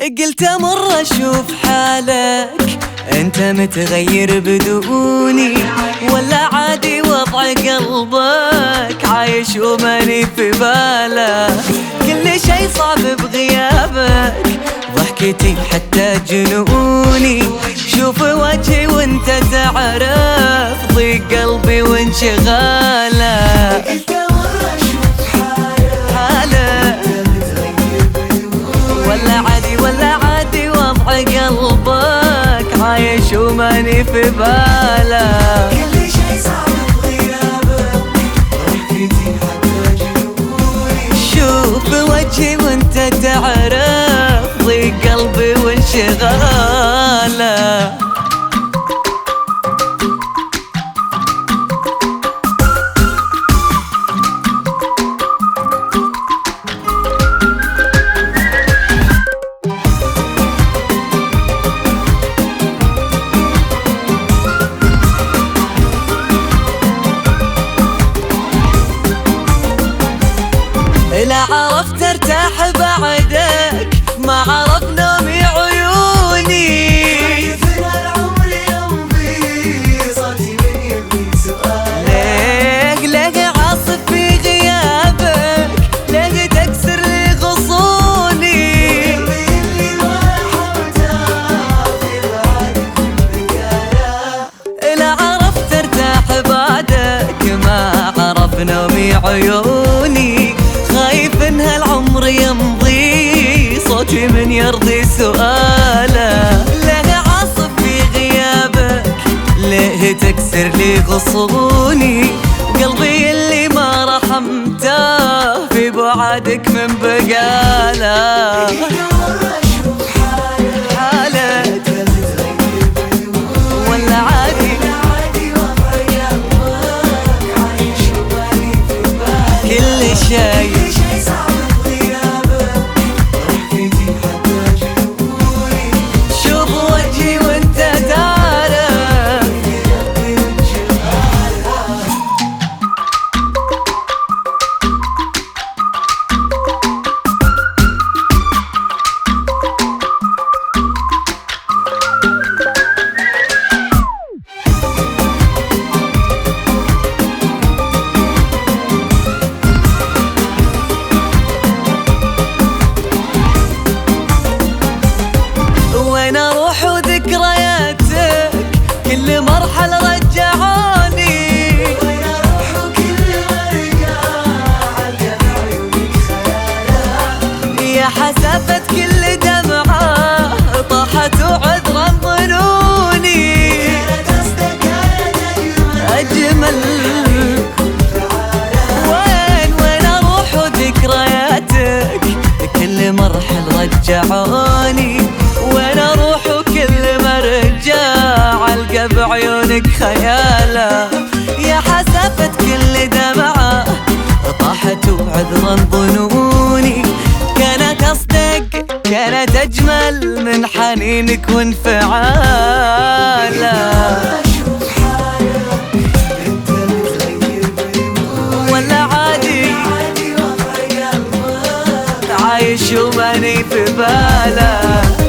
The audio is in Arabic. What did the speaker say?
قلت امر اشوف حالك، انت متغير بدوني ولا عادي وضع قلبك عايش وماني في بالك؟ كل شي صعب بغيابك، ضحكتي حتى جنوني، شوف وجهي وانت تعرف ضيق قلبي وانشغالك. ولا عادي وضع قلبك عايش وماني في بالك؟ كل شي صعب بغيابك، ضحكتي حتى جنوني، شوف وجهي وانت تعرف ضيق قلبي وانشغالك. لا عرفت ارتاح بعدك، ما عرف نومي عيوني، خايف ان العمر يمضي، صوتي من يبني سؤالك. ليه عاصف في غيابك، ليه تكسر لي غصوني، اللي ما رحمته في بعدك بقاله. لا عرفت ارتاح بعدك، ما عرف نومي عيوني، خايف ان هالعمر يمضي، صوتي من يرضي سؤاله. ليه عاصف في غيابك، ليه تكسر لي غصوني، قلبي اللي ما رحمته في بعدك من بقاله. اشوف حالك ولا عادي وضع قلبك عايش وماني في بالك. كل شي كل شي صعب بغيابك، ضحكتي حتى جنوني، شوف وجهي وانت تعرف. قلبي وانشغالك. وين اروح وذكرياتك كل مرحلة رجعوني، وين اروح وكل ما ارجع القى بعيونك خيالك. يا حسافة كل دمعة طاحت وعذرا ظنوني، كانت قصدك انا أجمل. وين اروح وذكرياتك كل مرحلة رجعوني، وين اروح وكل ما ارجع القى بعيونك خياله. يا حسافة كل دمعة طاحت وعذرا ظنوني، كان قصدك كانت اجمل من حنينك وانفعالك. اشوف حالك انت متغير بيموني، ولا عادي عادي وضع قلبك عايش وماني في بالك؟